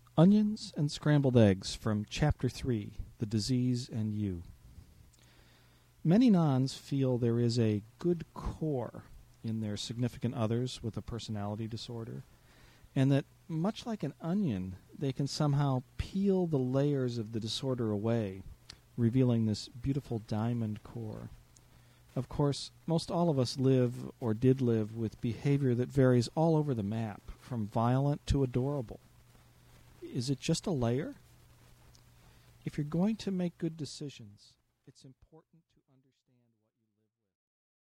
Onions and Scrambled Eggs from Chapter 3, The Disease and You. Many nuns feel there is a good core in their significant others with a personality disorder, and that, much like an onion, they can somehow peel the layers of the disorder away, revealing this beautiful diamond core. Of course, most all of us live or did live with behavior that varies all over the map, from violent to adorable. Is it just a layer? If you're going to make good decisions, it's important to